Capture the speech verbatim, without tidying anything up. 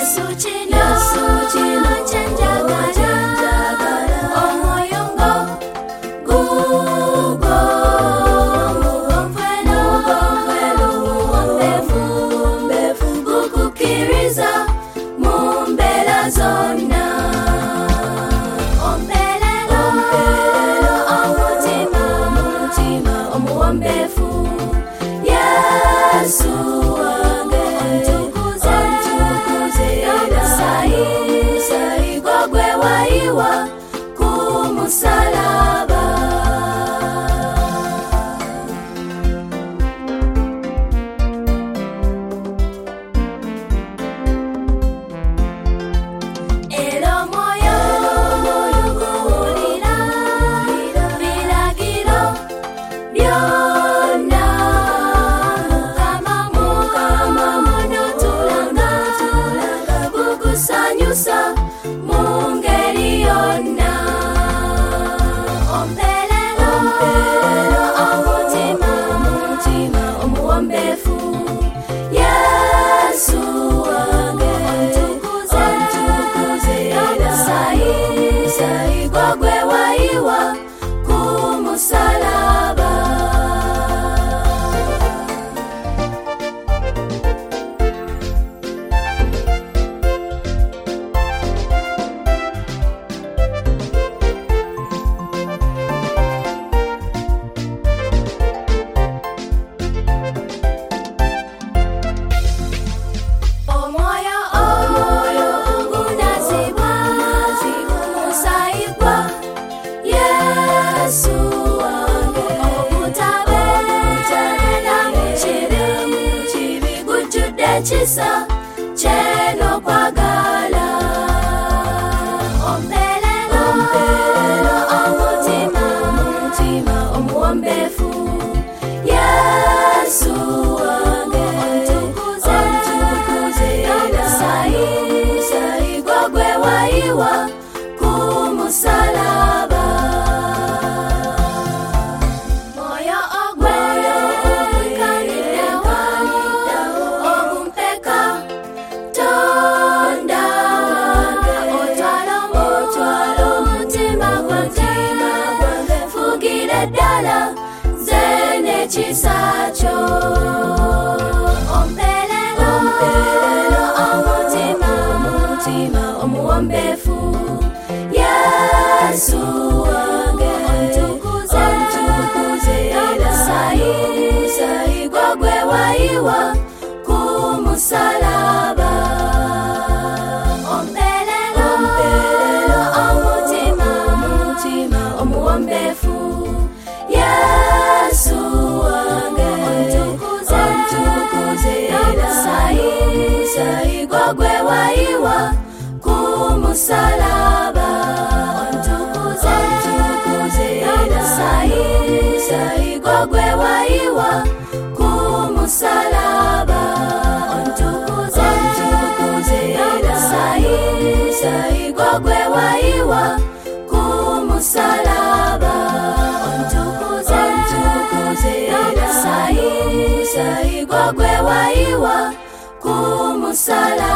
Chisa cheno kwa gala ombelelo ombelelo omutima omutima omuombefu Yesu wange ontukuze ontukuze sai sai gwagwe waiwa kumusalaba moyo ogwe kanida dala zene chisacho ombelelo ombelelo omutima omutima omuombefu Yesu wange ontukuze ontukuze sai sai gwagwe waiwa kumusalaba ombelelo ombelelo omutima omutima omuombefu Yesu wange ontukuze ontukuze sai sai gwagwe waiwa kumusalaba ontukuze ontukuze sai sai gwagwe waiwa kumusalaba ontukuze ontukuze sai sai gwagwe waiwa kumusalaba sai sai gwagwe waiwa kumusalaba